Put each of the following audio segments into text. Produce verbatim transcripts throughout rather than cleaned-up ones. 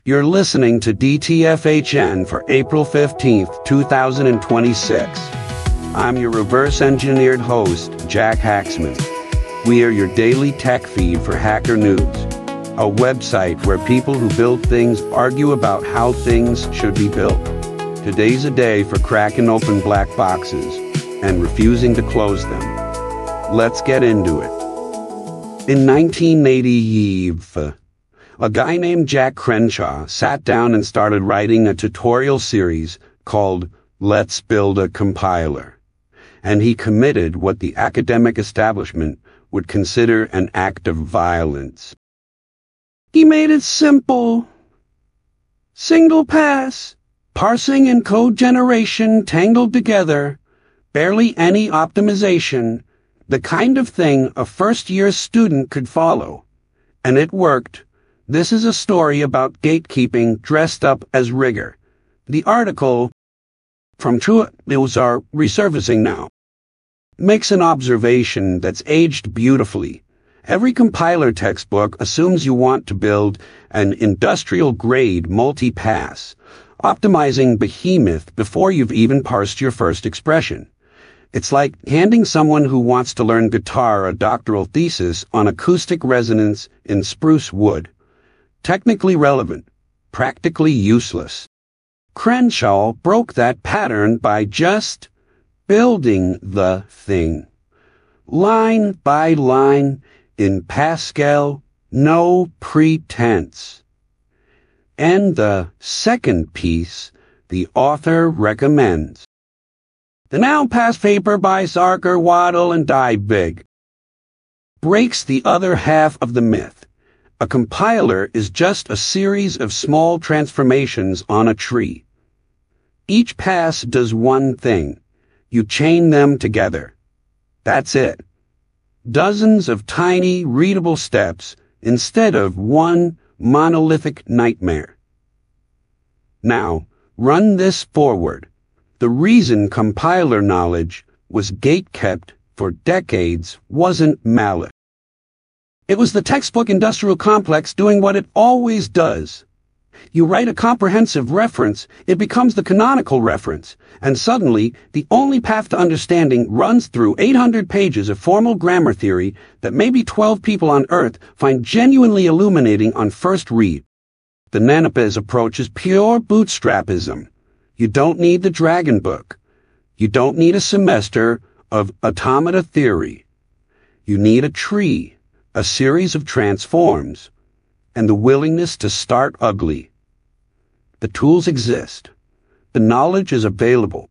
You're listening to D T F H N for April fifteenth, two thousand twenty-six. I'm your reverse-engineered host, Jack Haxman. We are your daily tech feed for Hacker News, a website where people who build things argue about how things should be built. Today's a day for cracking open black boxes and refusing to close them. Let's get into it. In nineteen eighty, a guy named Jack Crenshaw sat down and started writing a tutorial series called Let's Build a Compiler. And he committed what the academic establishment would consider an act of violence. He made it simple. Single pass, parsing and code generation tangled together, barely any optimization, the kind of thing a first-year student could follow. And it worked. This is a story about gatekeeping dressed up as rigor. The article from True News are resurfacing now makes an observation that's aged beautifully. Every compiler textbook assumes you want to build an industrial-grade multi-pass, optimizing behemoth before you've even parsed your first expression. It's like handing someone who wants to learn guitar a doctoral thesis on acoustic resonance in spruce wood. Technically relevant, practically useless. Crenshaw broke that pattern by just building the thing. Line by line, in Pascal, no pretense. And the second piece, the author recommends. The now passed paper by Sarkar, Waddell, and Dybvig breaks the other half of the myth. A compiler is just a series of small transformations on a tree. Each pass does one thing. You chain them together. That's it. Dozens of tiny, readable steps instead of one monolithic nightmare. Now, run this forward. The reason compiler knowledge was gate-kept for decades wasn't malice. It was the textbook industrial complex doing what it always does. You write a comprehensive reference, it becomes the canonical reference, and suddenly the only path to understanding runs through eight hundred pages of formal grammar theory that maybe twelve people on Earth find genuinely illuminating on first read. The Nanopez approach is pure bootstrapism. You don't need the Dragon Book. You don't need a semester of automata theory. You need a tree, a series of transforms, and the willingness to start ugly. The tools exist. The knowledge is available.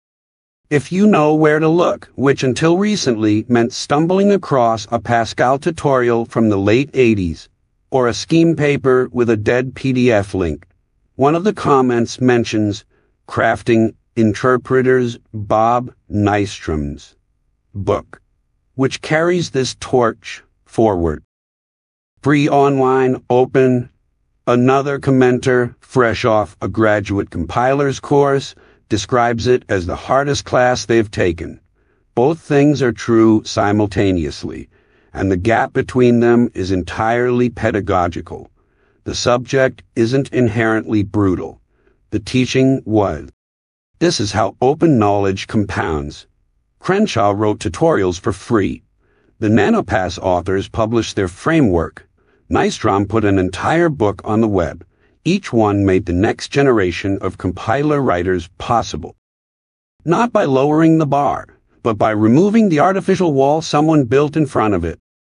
If you know where to look, which until recently meant stumbling across a Pascal tutorial from the late eighties, or a scheme paper with a dead P D F link. One of the comments mentions Crafting Interpreters Bob Nystrom's book, which carries this torch forward. Free online, open. Another commenter, fresh off a graduate compilers course, describes it as the hardest class they've taken. Both things are true simultaneously, and the gap between them is entirely pedagogical. The subject isn't inherently brutal. The teaching was. This is how open knowledge compounds. Crenshaw wrote tutorials for free. The NanoPass authors published their framework. Nystrom put an entire book on the web. Each one made the next generation of compiler writers possible. Not by lowering the bar, but by removing the artificial wall someone built in front of it.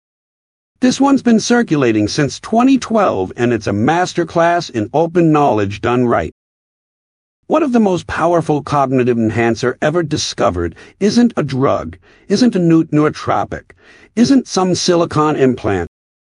This one's been circulating since twenty twelve, and it's a masterclass in open knowledge done right. What if the most powerful cognitive enhancer ever discovered isn't a drug, isn't a new nootropic, isn't some silicon implant,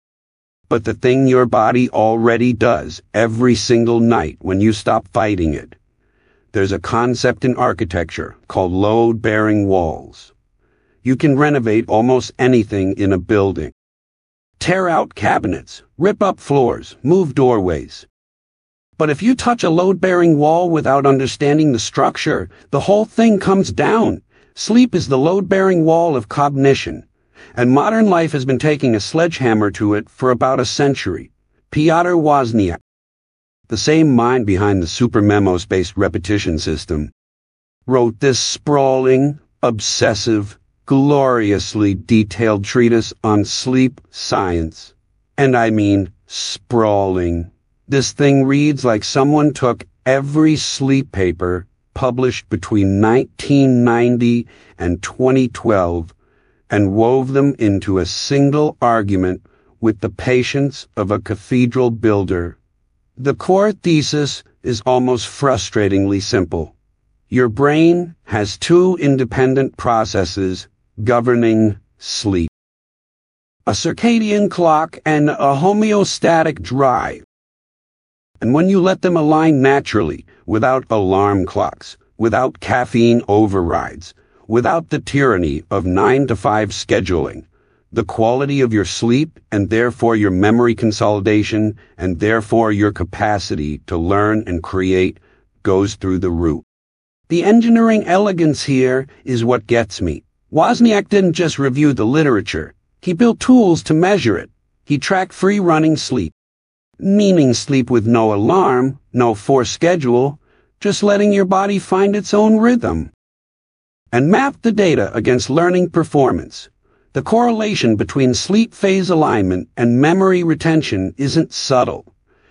but the thing your body already does every single night when you stop fighting it? There's a concept in architecture called load-bearing walls. You can renovate almost anything in a building. Tear out cabinets, rip up floors, move doorways. But if you touch a load-bearing wall without understanding the structure, the whole thing comes down. Sleep is the load-bearing wall of cognition, and modern life has been taking a sledgehammer to it for about a century. Piotr Wozniak. the same mind behind the SuperMemo-based repetition system, wrote this sprawling, obsessive, gloriously detailed treatise on sleep science. And I mean sprawling. This thing reads like someone took every sleep paper published between nineteen ninety and twenty twelve and wove them into a single argument with the patience of a cathedral builder. The core thesis is almost frustratingly simple. Your brain has two independent processes governing sleep: a circadian clock and a homeostatic drive. And when you let them align naturally, without alarm clocks, without caffeine overrides, without the tyranny of nine to five scheduling, the quality of your sleep, and therefore your memory consolidation, and therefore your capacity to learn and create, goes through the roof. The engineering elegance here is what gets me. Wozniak didn't just review the literature. He built tools to measure it. He tracked free-running sleep, meaning sleep with no alarm, no forced schedule, just letting your body find its own rhythm, and mapped the data against learning performance. The correlation between sleep phase alignment and memory retention isn't subtle.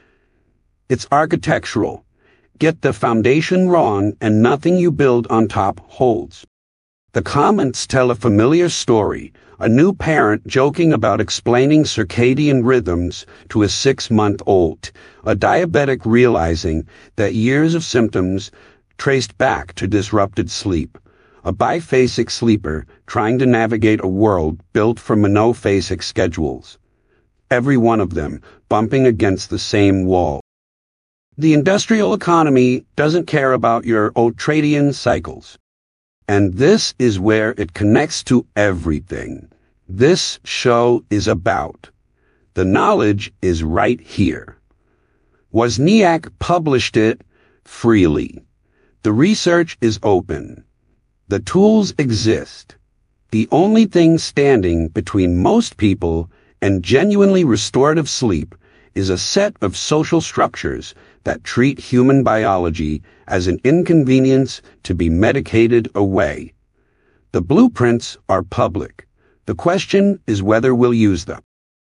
It's architectural. Get the foundation wrong and nothing you build on top holds. The comments tell a familiar story: a new parent joking about explaining circadian rhythms to a six-month-old, a diabetic realizing that years of symptoms traced back to disrupted sleep, a biphasic sleeper trying to navigate a world built for monophasic schedules, every one of them bumping against the same wall. The industrial economy doesn't care about your ultradian cycles. And this is where it connects to everything this show is about. The knowledge is right here. Wozniak published it freely. The research is open. The tools exist. The only thing standing between most people and genuinely restorative sleep is a set of social structures that treat human biology as an inconvenience to be medicated away. The blueprints are public. The question is whether we'll use them.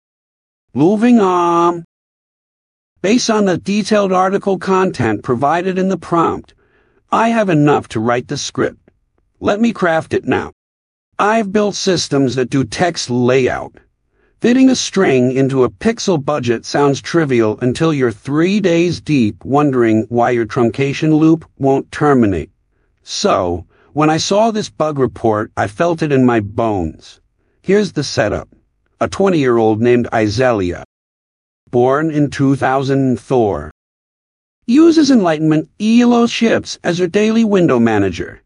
Moving on. Based on the detailed article content provided in the prompt, I have enough to write the script. Let me craft it now. I've built systems that do text layout. Fitting a string into a pixel budget sounds trivial until you're three days deep wondering why your truncation loop won't terminate. So, when I saw this bug report, I felt it in my bones. Here's the setup. A twenty-year-old named Izelia, born in two thousand four, uses Enlightenment E L O ships as her daily window manager.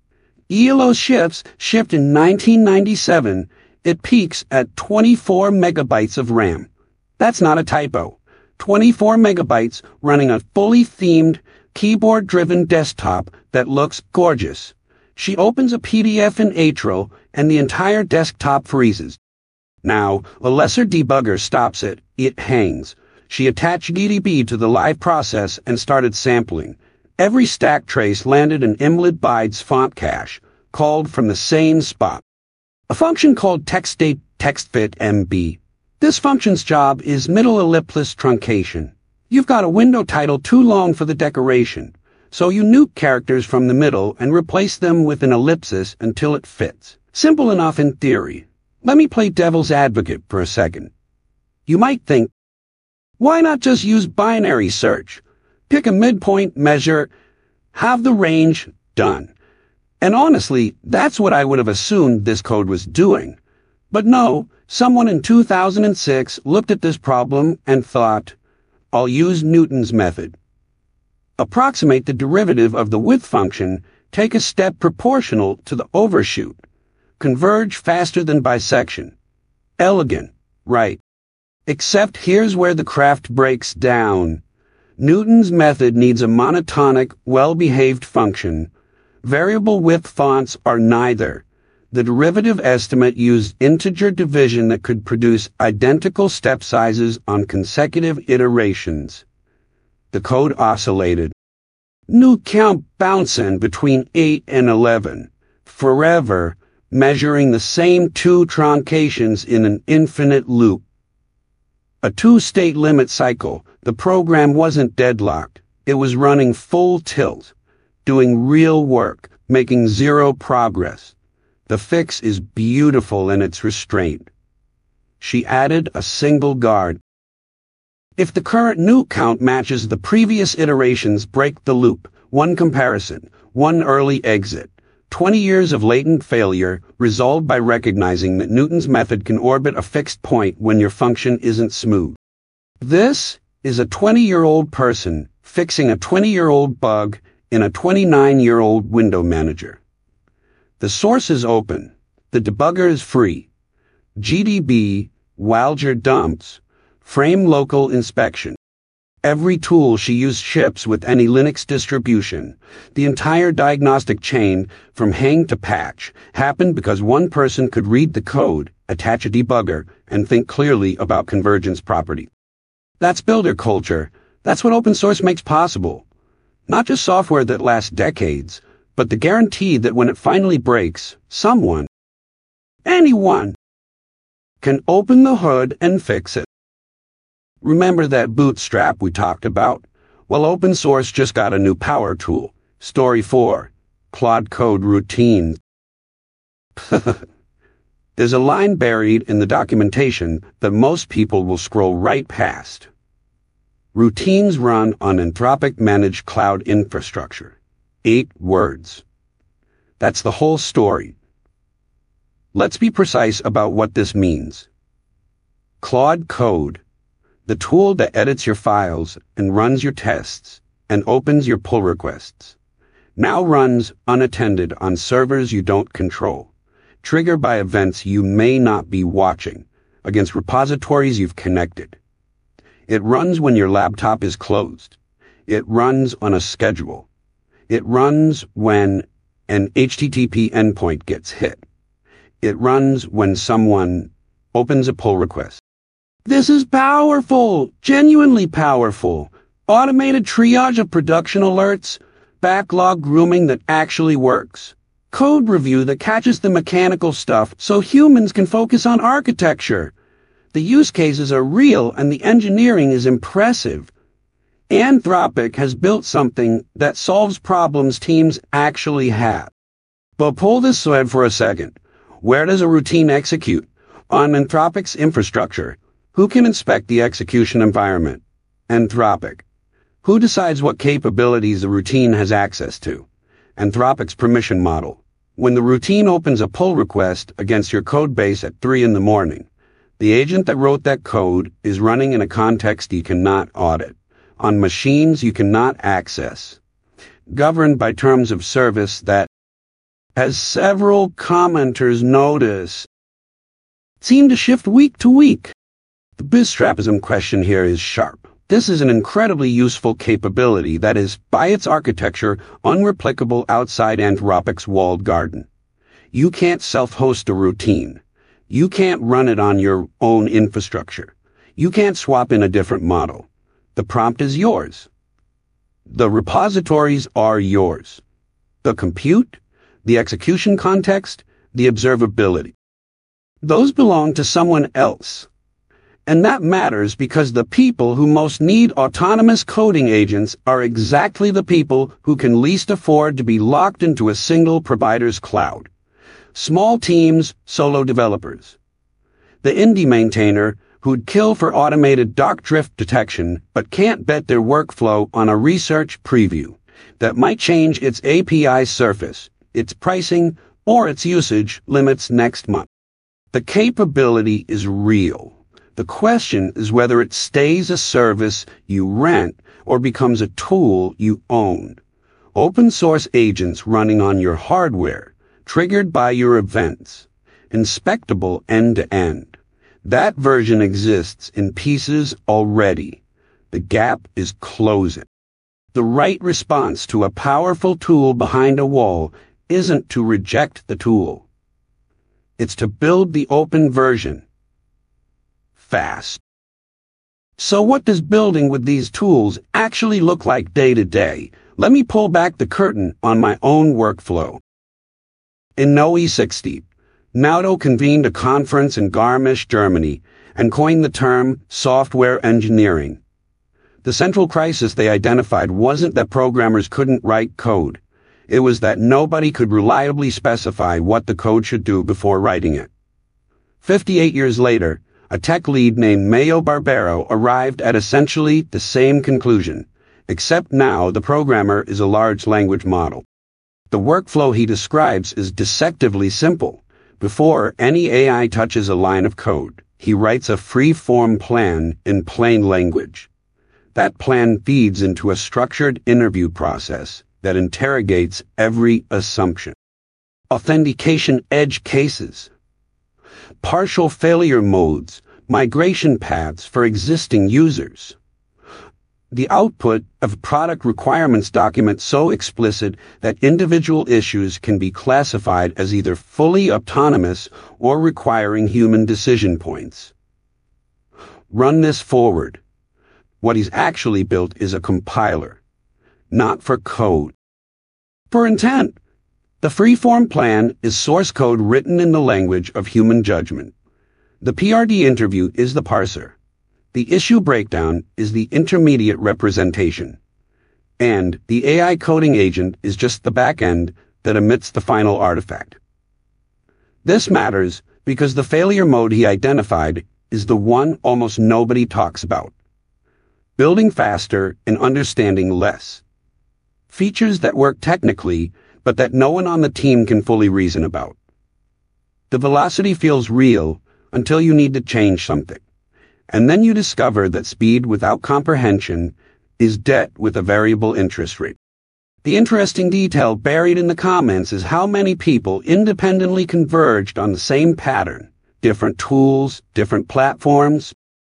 E L O ships shipped in nineteen ninety-seven. It peaks at twenty-four megabytes of RAM. That's not a typo. twenty-four megabytes running a fully themed, keyboard-driven desktop that looks gorgeous. She opens a P D F in Atro, and the entire desktop freezes. Now, a lesser debugger stops it. It hangs. She attached G D B to the live process and started sampling. Every stack trace landed in Imlid Bide's font cache, called from the same spot. A function called TextDate TextFit M B. This function's job is middle ellipsis truncation. You've got a window title too long for the decoration, so you nuke characters from the middle and replace them with an ellipsis until it fits. Simple enough in theory. Let me play devil's advocate for a second. You might think, why not just use binary search? Pick a midpoint, measure, have the range, done. And honestly, that's what I would have assumed this code was doing. But no, someone in two thousand six looked at this problem and thought, I'll use Newton's method. Approximate the derivative of the width function, take a step proportional to the overshoot. Converge faster than bisection. Elegant, right? Except here's where the craft breaks down. Newton's method needs a monotonic, well-behaved function. Variable width fonts are neither. The derivative estimate used integer division that could produce identical step sizes on consecutive iterations. The code oscillated. New count bouncing between eight and eleven, forever, measuring the same two truncations in an infinite loop. A two-state limit cycle. The program wasn't deadlocked. It was running full tilt, doing real work, making zero progress. The fix is beautiful in its restraint. She added a single guard. If the current new count matches the previous iterations, break the loop. One comparison, one early exit. twenty years of latent failure, resolved by recognizing that Newton's method can orbit a fixed point when your function isn't smooth. This is a twenty-year-old person fixing a twenty-year-old bug in a twenty-nine-year-old window manager. The source is open. The debugger is free. G D B, Walger dumps, frame local inspection. Every tool she used ships with any Linux distribution. The entire diagnostic chain, from hang to patch, happened because one person could read the code, attach a debugger, and think clearly about convergence property. That's builder culture. That's what open source makes possible. Not just software that lasts decades, but the guarantee that when it finally breaks, someone, anyone, can open the hood and fix it. Remember that bootstrap we talked about? Well, open source just got a new power tool. Story four, Claude Code Routines. There's a line buried in the documentation that most people will scroll right past. Routines run on Anthropic managed cloud infrastructure. Eight words. That's the whole story. Let's be precise about what this means. Claude Code, the tool that edits your files and runs your tests and opens your pull requests, now runs unattended on servers you don't control, triggered by events you may not be watching, against repositories you've connected. It runs when your laptop is closed. It runs on a schedule. It runs when an H T T P endpoint gets hit. It runs when someone opens a pull request. This is powerful, genuinely powerful. Automated triage of production alerts, backlog grooming that actually works. Code review that catches the mechanical stuff so humans can focus on architecture. The use cases are real and the engineering is impressive. Anthropic has built something that solves problems teams actually have. But pull this thread for a second. Where does a routine execute? On Anthropic's infrastructure. Who can inspect the execution environment? Anthropic. Who decides what capabilities the routine has access to? Anthropic's permission model. When the routine opens a pull request against your code base at three in the morning, the agent that wrote that code is running in a context you cannot audit, on machines you cannot access, governed by terms of service that, as several commenters notice, seem to shift week to week. The bootstrapism question here is sharp. This is an incredibly useful capability that is, by its architecture, unreplicable outside Anthropic's walled garden. You can't self-host a routine. You can't run it on your own infrastructure. You can't swap in a different model. The prompt is yours. The repositories are yours. The compute, the execution context, the observability. Those belong to someone else. And that matters because the people who most need autonomous coding agents are exactly the people who can least afford to be locked into a single provider's cloud. Small teams, solo developers. The indie maintainer who'd kill for automated dock drift detection but can't bet their workflow on a research preview that might change its A P I surface, its pricing, or its usage limits next month. The capability is real. The question is whether it stays a service you rent or becomes a tool you own. Open source agents running on your hardware, triggered by your events, inspectable end-to-end. That version exists in pieces already. The gap is closing. The right response to a powerful tool behind a wall isn't to reject the tool. It's to build the open version. Fast. So what does building with these tools actually look like day to day? Let me pull back the curtain on my own workflow. In N O E sixty, Nauto convened a conference in Garmisch, Germany, and coined the term software engineering. The central crisis they identified wasn't that programmers couldn't write code. It was that nobody could reliably specify what the code should do before writing it. Fifty-eight years later, a tech lead named Mayo Barbero arrived at essentially the same conclusion, except now the programmer is a large language model. The workflow he describes is deceptively simple. Before any A I touches a line of code, he writes a free-form plan in plain language. That plan feeds into a structured interview process that interrogates every assumption. Authentication edge cases, partial failure modes, migration paths for existing users. The output of a product requirements document so explicit that individual issues can be classified as either fully autonomous or requiring human decision points. Run this forward. What he's actually built is a compiler, not for code. For intent, the freeform plan is source code written in the language of human judgment. The P R D interview is the parser. The issue breakdown is the intermediate representation. And the A I coding agent is just the back end that emits the final artifact. This matters because the failure mode he identified is the one almost nobody talks about. Building faster and understanding less. Features that work technically, but that no one on the team can fully reason about. The velocity feels real until you need to change something. And then you discover that speed without comprehension is debt with a variable interest rate. The interesting detail buried in the comments is how many people independently converged on the same pattern. Different tools, different platforms.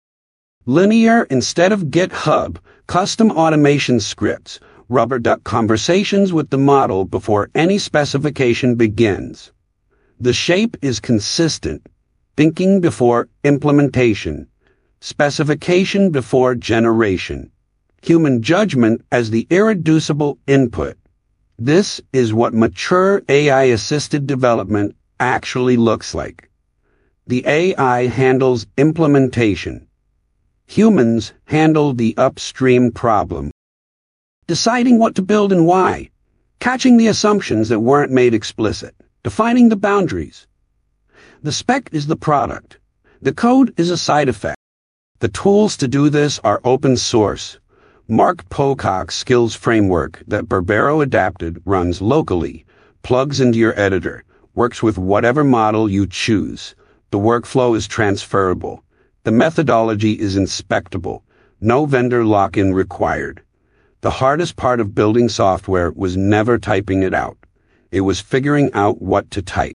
Linear instead of GitHub, custom automation scripts, rubber duck conversations with the model before any specification begins. The shape is consistent. Thinking before implementation. Specification before generation. Human judgment as the irreducible input. This is what mature A I-assisted development actually looks like. The A I handles implementation. Humans handle the upstream problem. Deciding what to build and why. Catching the assumptions that weren't made explicit. Defining the boundaries. The spec is the product. The code is a side effect. The tools to do this are open source. Mark Pocock's skills framework that Barbero adapted runs locally, plugs into your editor, works with whatever model you choose. The workflow is transferable. The methodology is inspectable. No vendor lock-in required. The hardest part of building software was never typing it out. It was figuring out what to type.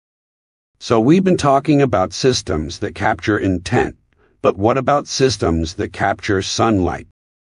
So we've been talking about systems that capture intent. But what about systems that capture sunlight?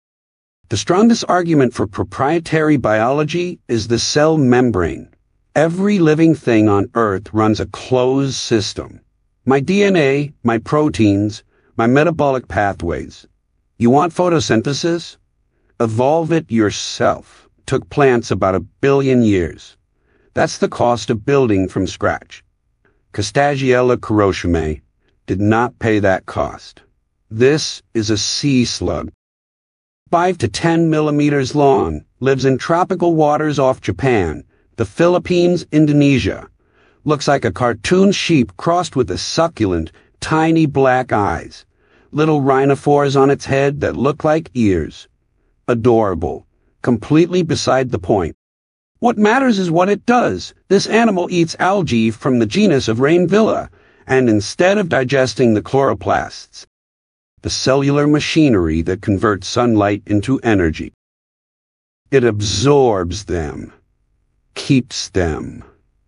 The strongest argument for proprietary biology is the cell membrane. Every living thing on Earth runs a closed system. My D N A, my proteins, my metabolic pathways. You want photosynthesis? Evolve it yourself. Took plants about a billion years. That's the cost of building from scratch. Castagiella Kuroshime did not pay that cost. This is a sea slug. Five to ten millimeters long, lives in tropical waters off Japan, the Philippines, Indonesia. Looks like a cartoon sheep crossed with a succulent, tiny black eyes. Little rhinophores on its head that look like ears. Adorable. Completely beside the point. What matters is what it does. This animal eats algae from the genus of Rainvilla, and instead of digesting the chloroplasts, the cellular machinery that converts sunlight into energy, it absorbs them, keeps them,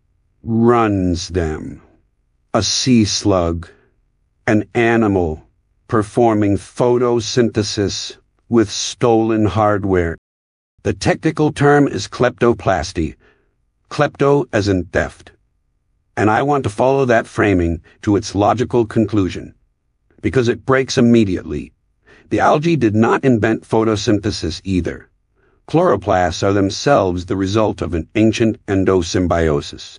runs them. A sea slug, an animal performing photosynthesis with stolen hardware. The technical term is kleptoplasty, klepto as in theft. And I want to follow that framing to its logical conclusion, because it breaks immediately. The algae did not invent photosynthesis either. Chloroplasts are themselves the result of an ancient endosymbiosis.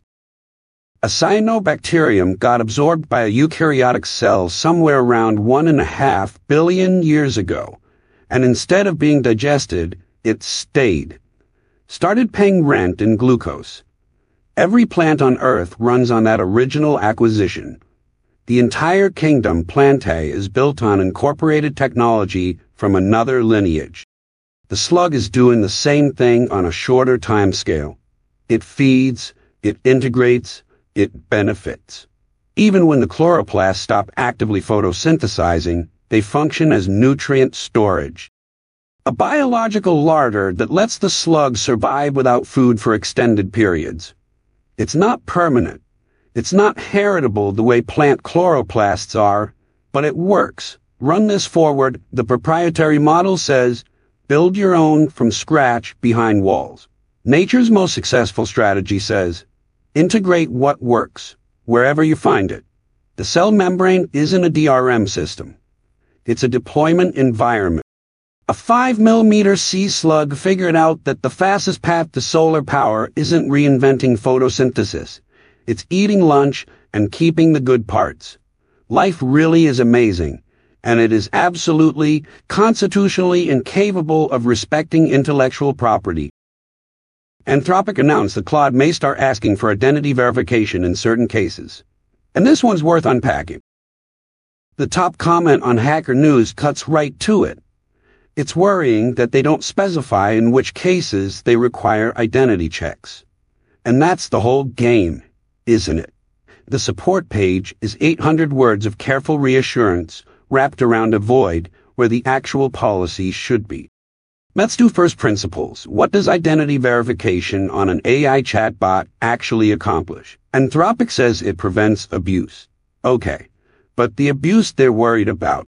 A cyanobacterium got absorbed by a eukaryotic cell somewhere around one and a half billion years ago, and instead of being digested, it stayed. Started paying rent in glucose. Every plant on Earth runs on that original acquisition. The entire kingdom Plantae is built on incorporated technology from another lineage. The slug is doing the same thing on a shorter time scale. It feeds, it integrates, it benefits. Even when the chloroplasts stop actively photosynthesizing, they function as nutrient storage. A biological larder that lets the slug survive without food for extended periods. It's not permanent. It's not heritable the way plant chloroplasts are, but it works. Run this forward, the proprietary model says, build your own from scratch behind walls. Nature's most successful strategy says, integrate what works, wherever you find it. The cell membrane isn't a D R M system. It's a deployment environment. A five millimeter sea slug figured out that the fastest path to solar power isn't reinventing photosynthesis. It's eating lunch and keeping the good parts. Life really is amazing, and it is absolutely, constitutionally incapable of respecting intellectual property. Anthropic announced that Claude may start asking for identity verification in certain cases. And this one's worth unpacking. The top comment on Hacker News cuts right to it. It's worrying that they don't specify in which cases they require identity checks. And that's the whole game, isn't it? The support page is eight hundred words of careful reassurance wrapped around a void where the actual policy should be. Let's do first principles. What does identity verification on an A I chatbot actually accomplish? Anthropic says it prevents abuse. Okay, but the abuse they're worried about.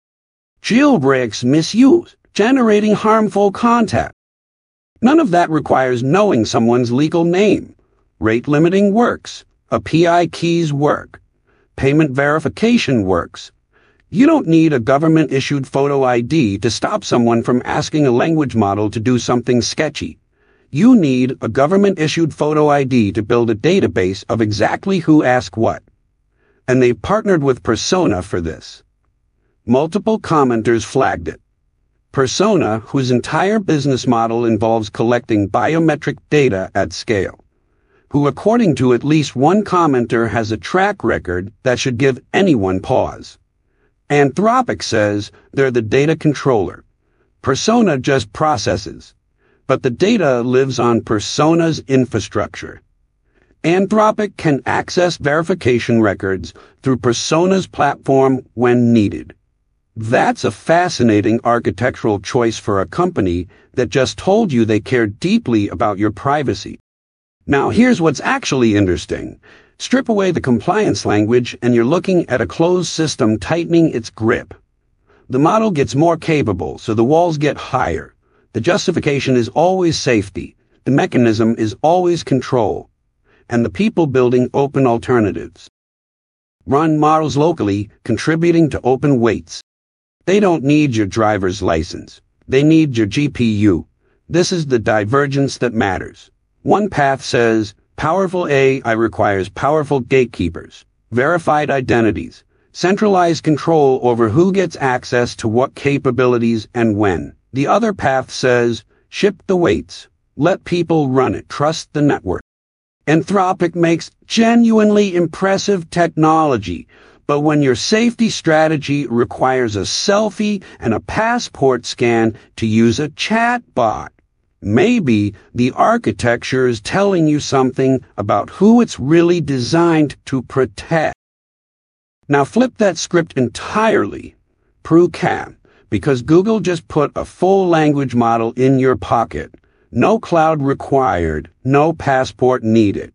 Jailbreaks misuse, generating harmful content. None of that requires knowing someone's legal name. Rate limiting works. A P I keys work. Payment verification works. You don't need a government-issued photo I D to stop someone from asking a language model to do something sketchy. You need a government-issued photo I D to build a database of exactly who asked what. And they've partnered with Persona for this. Multiple commenters flagged it. Persona, whose entire business model involves collecting biometric data at scale, who according to at least one commenter has a track record that should give anyone pause. Anthropic says they're the data controller. Persona just processes, but the data lives on Persona's infrastructure. Anthropic can access verification records through Persona's platform when needed. That's a fascinating architectural choice for a company that just told you they care deeply about your privacy. Now here's what's actually interesting. Strip away the compliance language and you're looking at a closed system tightening its grip. The model gets more capable, so the walls get higher. The justification is always safety. The mechanism is always control. And the people building open alternatives. Run models locally, contributing to open weights. They don't need your driver's license. They need your G P U. This is the divergence that matters. One path says, powerful A I requires powerful gatekeepers, verified identities, centralized control over who gets access to what capabilities and when. The other path says, ship the weights, let people run it, trust the network. Anthropic makes genuinely impressive technology, but when your safety strategy requires a selfie and a passport scan to use a chatbot, maybe the architecture is telling you something about who it's really designed to protect. Now flip that script entirely. PruCam, because Google just put a full language model in your pocket. No cloud required, no passport needed.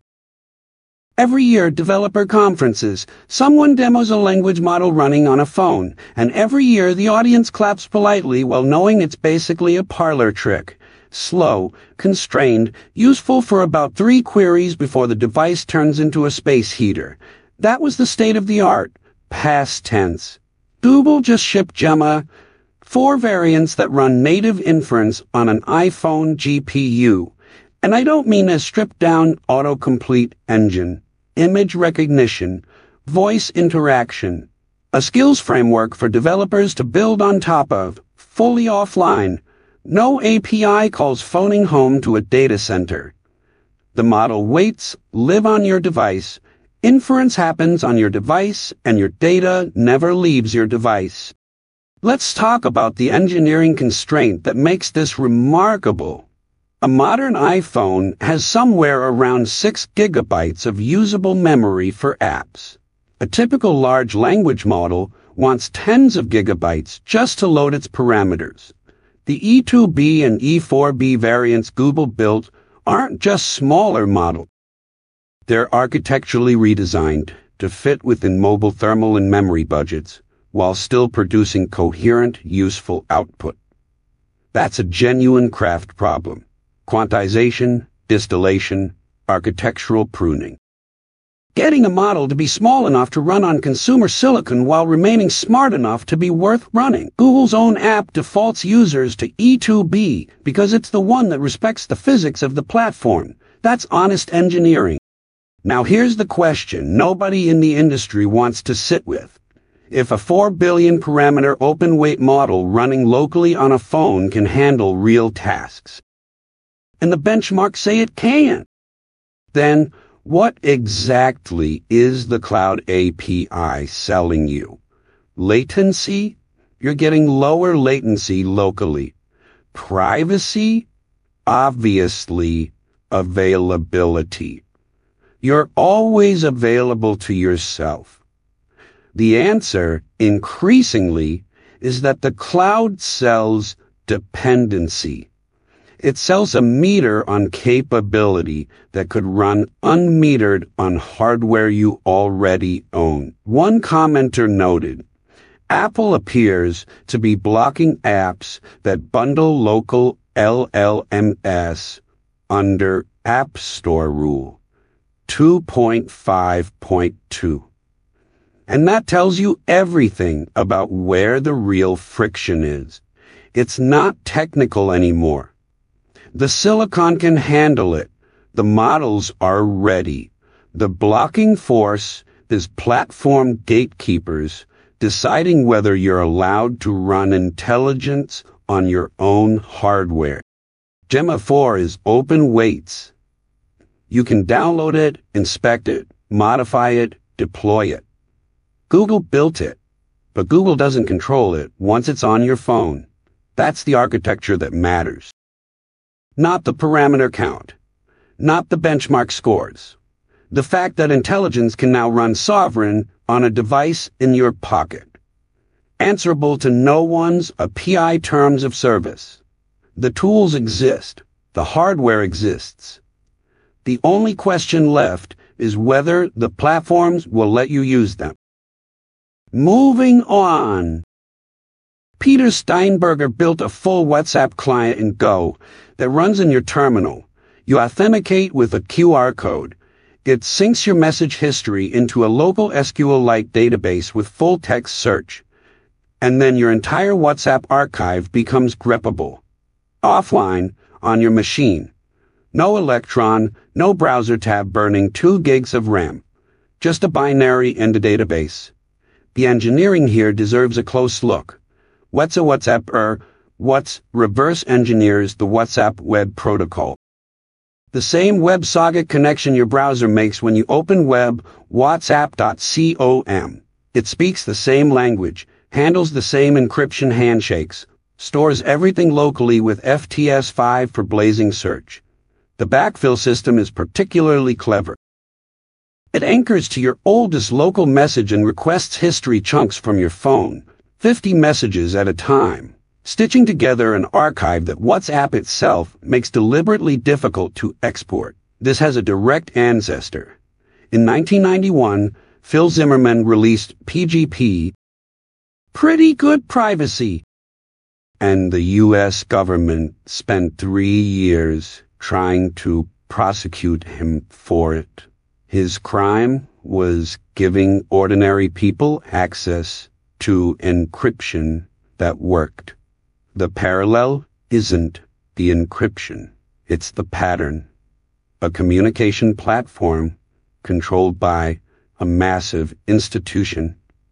Every year, developer conferences, someone demos a language model running on a phone, and every year the audience claps politely while knowing it's basically a parlor trick. Slow, constrained, useful for about three queries before the device turns into a space heater. That was the state of the art. Past tense. Google just shipped Gemma Four variants that run native inference on an iPhone G P U. And I don't mean a stripped-down autocomplete engine, image recognition, voice interaction, a skills framework for developers to build on top of, fully offline, no A P I calls phoning home to a data center. The model waits, live on your device, inference happens on your device, and your data never leaves your device. Let's talk about the engineering constraint that makes this remarkable. A modern iPhone has somewhere around six gigabytes of usable memory for apps. A typical large language model wants tens of gigabytes just to load its parameters. The E two B and E four B variants Google built aren't just smaller models. They're architecturally redesigned to fit within mobile thermal and memory budgets while still producing coherent, useful output. That's a genuine craft problem. Quantization, distillation, architectural pruning. Getting a model to be small enough to run on consumer silicon while remaining smart enough to be worth running. Google's own app defaults users to E two B because it's the one that respects the physics of the platform. That's honest engineering. Now here's the question nobody in the industry wants to sit with. If a four billion parameter open-weight model running locally on a phone can handle real tasks, and the benchmarks say it can, then what exactly is the cloud A P I selling you? Latency? You're getting lower latency locally. Privacy? Obviously, availability. You're always available to yourself. The answer, increasingly, is that the cloud sells dependency. It sells a meter on capability that could run unmetered on hardware you already own. One commenter noted, Apple appears to be blocking apps that bundle local L L M S under App Store Rule two point five point two. And that tells you everything about where the real friction is. It's not technical anymore. The silicon can handle it. The models are ready. The blocking force is platform gatekeepers deciding whether you're allowed to run intelligence on your own hardware. Gemma four is open weights. You can download it, inspect it, modify it, deploy it. Google built it, but Google doesn't control it once it's on your phone. That's the architecture that matters. Not the parameter count, not the benchmark scores. The fact that intelligence can now run sovereign on a device in your pocket. Answerable to no one's A P I terms of service. The tools exist. The hardware exists. The only question left is whether the platforms will let you use them. Moving on. Peter Steinberger built a full WhatsApp client in Go that runs in your terminal. You authenticate with a Q R code. It syncs your message history into a local S Q L-like database with full text search. And then your entire WhatsApp archive becomes grippable. Offline, on your machine. No Electron, no browser tab burning two gigs of RAM. Just a binary and a database. The engineering here deserves a close look. What's a WhatsApp er? What's reverse engineers the WhatsApp web protocol? The same WebSocket connection your browser makes when you open web whatsapp dot com. It speaks the same language, handles the same encryption handshakes, stores everything locally with F T S five for blazing search. The backfill system is particularly clever. It anchors to your oldest local message and requests history chunks from your phone, fifty messages at a time, stitching together an archive that WhatsApp itself makes deliberately difficult to export. This has a direct ancestor. In nineteen ninety-one, Phil Zimmermann released P G P, Pretty Good Privacy, and the U S government spent three years trying to prosecute him for it. His crime was giving ordinary people access to encryption that worked. The parallel isn't the encryption, it's the pattern. A communication platform controlled by a massive institution,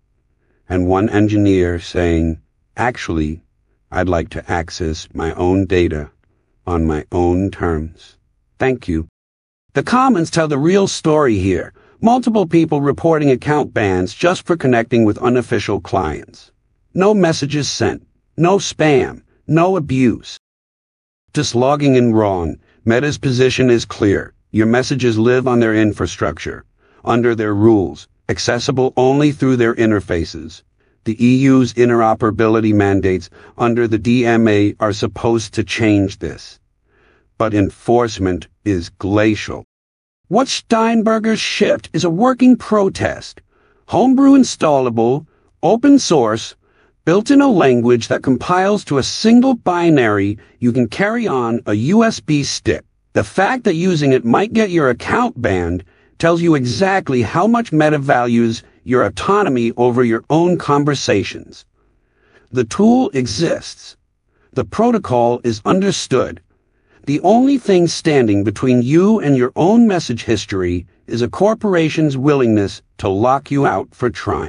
and one engineer saying, actually, I'd like to access my own data on my own terms. Thank you. The comments tell the real story here. Multiple people reporting account bans just for connecting with unofficial clients. No messages sent. No spam. No abuse. Just logging in wrong. Meta's position is clear. Your messages live on their infrastructure, under their rules, accessible only through their interfaces. The E U's interoperability mandates under the D M A are supposed to change this. But enforcement is glacial. What Steinberger shipped is a working protest. Homebrew installable, open source, built in a language that compiles to a single binary you can carry on a U S B stick. The fact that using it might get your account banned tells you exactly how much Meta values your autonomy over your own conversations. The tool exists. The protocol is understood. The only thing standing between you and your own message history is a corporation's willingness to lock you out for trying.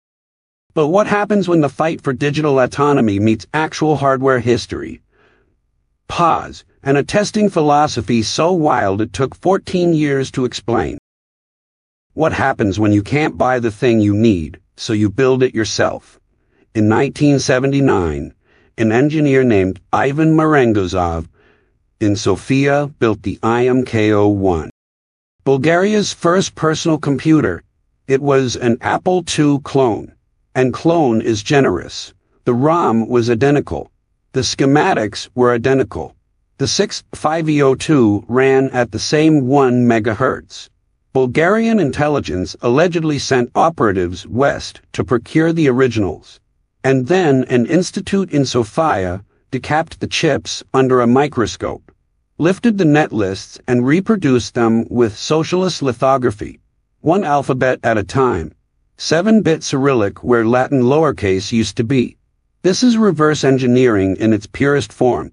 But what happens when the fight for digital autonomy meets actual hardware history? Pause, and a testing philosophy so wild it took fourteen years to explain. What happens when you can't buy the thing you need, so you build it yourself? In nineteen seventy-nine, an engineer named Ivan Marengozov in Sofia built the I M K zero one. Bulgaria's first personal computer. It was an Apple two clone. And clone is generous. The ROM was identical. The schematics were identical. The six five E zero two ran at the same one megahertz. Bulgarian intelligence allegedly sent operatives west to procure the originals. And then an institute in Sofia decapped the chips under a microscope, lifted the net lists and reproduced them with socialist lithography, one alphabet at a time, seven-bit Cyrillic where Latin lowercase used to be. This is reverse engineering in its purest form.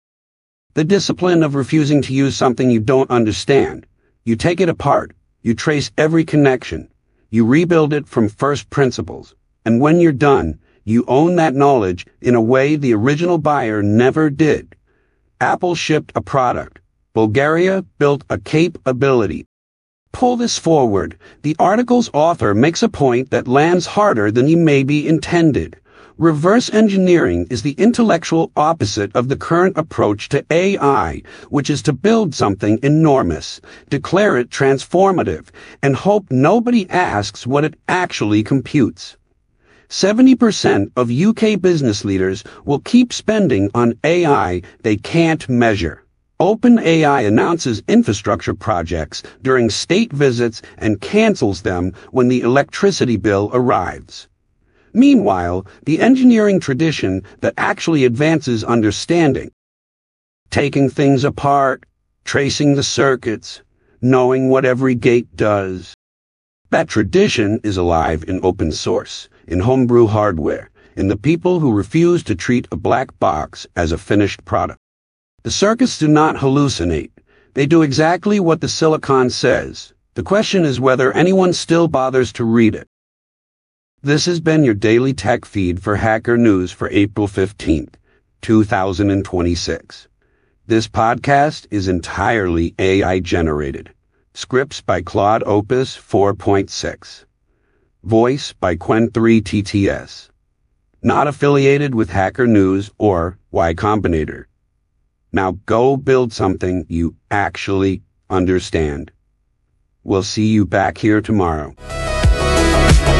The discipline of refusing to use something you don't understand. You take it apart. You trace every connection. You rebuild it from first principles. And when you're done, you own that knowledge in a way the original buyer never did. Apple shipped a product. Bulgaria built a capability. Pull this forward. The article's author makes a point that lands harder than he maybe intended. Reverse engineering is the intellectual opposite of the current approach to A I, which is to build something enormous, declare it transformative, and hope nobody asks what it actually computes. seventy percent of U K business leaders will keep spending on A I they can't measure. OpenAI announces infrastructure projects during state visits and cancels them when the electricity bill arrives. Meanwhile, the engineering tradition that actually advances understanding, taking things apart, tracing the circuits, knowing what every gate does, that tradition is alive in open source, in homebrew hardware, in the people who refuse to treat a black box as a finished product. The circuits do not hallucinate. They do exactly what the silicon says. The question is whether anyone still bothers to read it. This has been your daily tech feed for Hacker News for April fifteenth, two thousand twenty-six. This podcast is entirely A I generated. Scripts by Claude Opus four point six. Voice by Qwen three T T S. Not affiliated with Hacker News or Y Combinator. Now go build something you actually understand. We'll see you back here tomorrow.